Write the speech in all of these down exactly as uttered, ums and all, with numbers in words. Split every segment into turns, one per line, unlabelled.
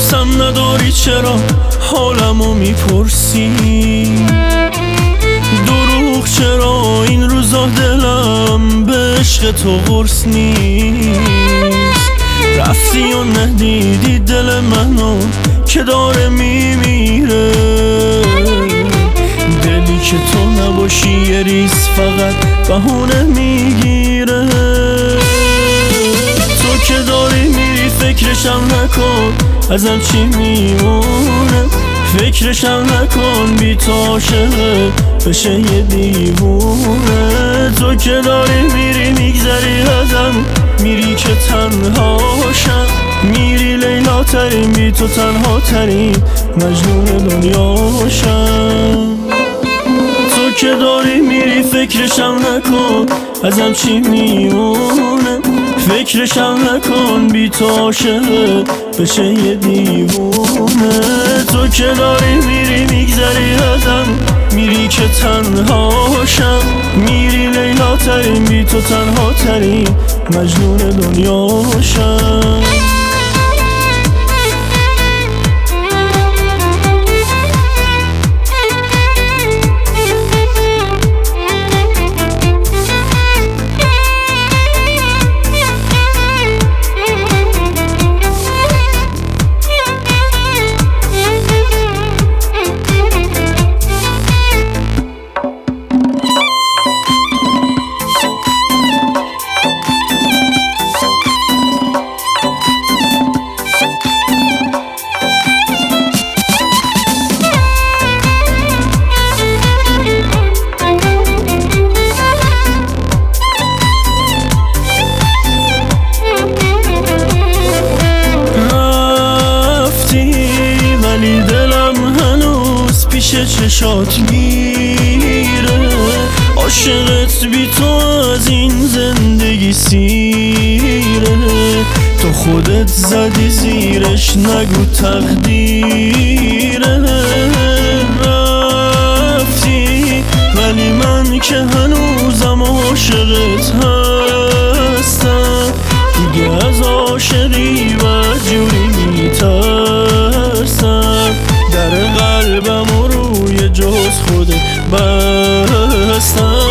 حواسم نداری چرا حالمو میپرسی؟ دروغ چرا این روزا دلم به عشق تو قرص نیست؟ رفتی و ندیدی دل منو که داره میمیره، دلی که تو نباشی یه ریز فقط بهونه میگیره. تو که داری میری فکرشم نکن ازم چی میمونه، فکرشم نکن بی تو عاشقه بشه یه دیوونه. تو که داری میری میگذری ازم، میری که تنهاشم، میری لیلا ترین بی تو تنها ترین مجنون دنیاشم. تو که داری میری فکرشم نکن ازم چی میمونه، فکرشم نکن بی تو عاشقه بشه یه دیوونه. تو که داری میری میگذری ازم، میری که تنهاشم، میری لیلا ترین بی تو تنها ترین مجنون دنیاشم. ولی دلم هنوز پیش چشات میره، عاشقت بی تو از این زندگی سیره. تو خودت زدی زیرش نگو تقدیره. رفتی ولی من که هنوزم عاشقت هستم، دیگه از عاشقی بدجوری میترسم. در قلبم و روی جز خودت بستم.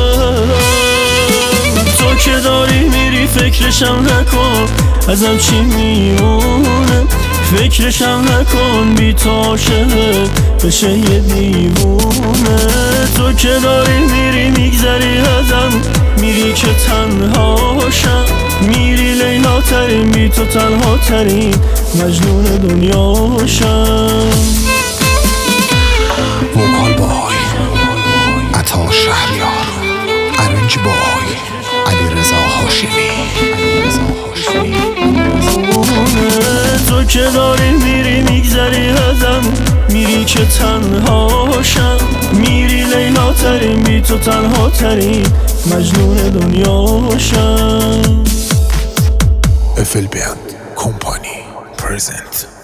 تو که داری میری فکرشم نکن ازم چی میمونه، فکرشم نکن بی تو عاشقه بشه یه دیوونه. تو که داری میری میگذری ازم، میری که تنهاشم، میری لیلا ترین بی تو تنها ترین مجنون دنیاشم.
وکال بای عطا شهریار، ارنج بای علیرضا هاشمی.
تو که داری میری میگذری ازم، میری که تنهاشم، میری لیلا ترین بی تو تنها ترین مجنون دنیاشم.
افل بیند کمپانی پرزنت.